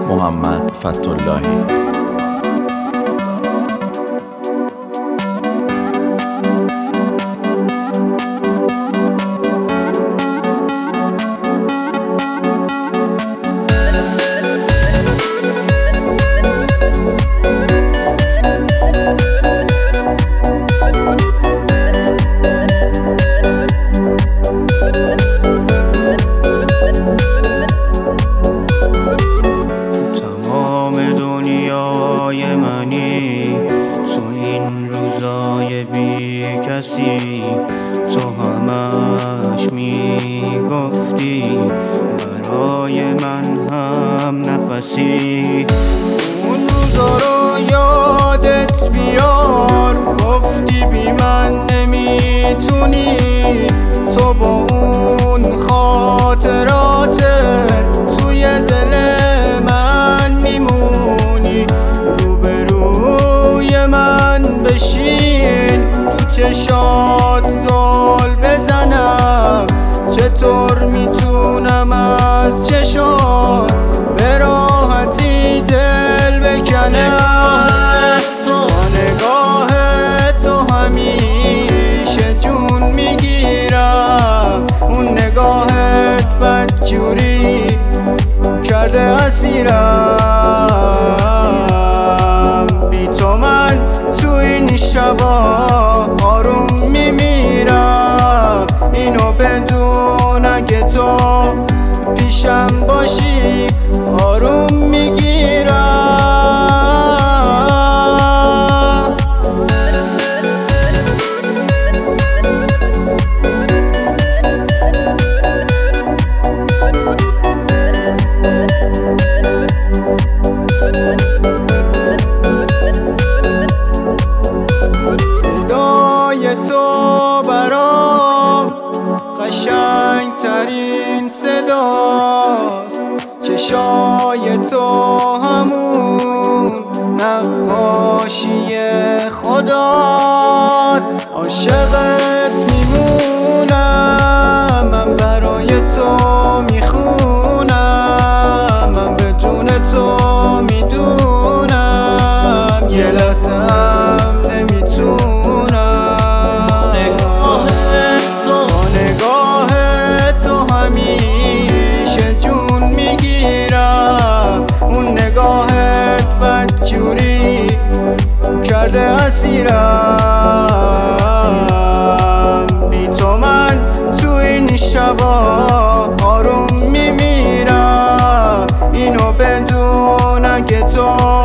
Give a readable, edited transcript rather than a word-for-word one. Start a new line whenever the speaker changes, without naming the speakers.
محمد فتح‌اللهی.
تو این روزای بی کسی تو همش میگفتی برای من هم نفسی. اون روزا رو یادت بیار، گفتی بی من نمیتونی، تو با اون خاطرات توی دل من میمونی. روبروی من بشین، تو چشات زل بزنم، چطور میتونم از چشات به راحتی دل بکنم. با نگاه تو همیشه جون میگیرم، اون نگاهت بدجوری کرده اسیرم. بی تو من تو این شبا آروم میمیرم، اینو بدون که تو پیشم باشی آروم میگیرم. تو برام قشنگ ترین صداست، چشای تو همون نقاشی خداست. عاشقت میمونم، من برای تو میخونم، من بدون تو میدونم یه لحظه هم نمیتونم. همیشه جون میگیرم، اون نگاهت بدجوری کرده اسیرم. بی تو من تو این شبا آروم میمیرم، اینو بدون که تو